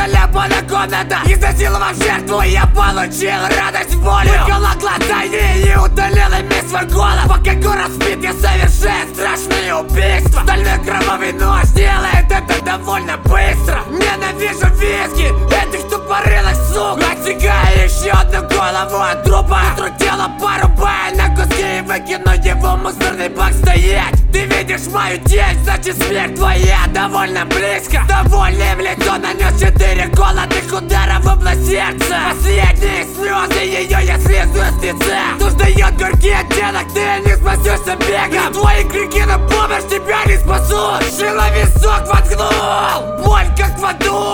заляпана комната, изнасиловав жертву, я получил радость в болью. Выкола глаза ей и удалила весь свой голос. Пока город спит, я совершаю страшные убийства. Стальной кровавый нож делает это довольно быстро. Ненавижу виски этих тупорылых сук. Отсекаю еще одну голову от трупа. Утру тело порубая на куски и выкину его в мусорный бак стоять. Ты видишь мою тень, значит смерть твоя довольно близко. Довольный в лицо нанес 4 голодных удара в область сердца. Последние слезы ее я слезу с лица. Кто ждает горький оттенок, ты не спасешься бегом. Твои крики на помощь тебя не спасут. Шило висок воткнул, боль как в аду.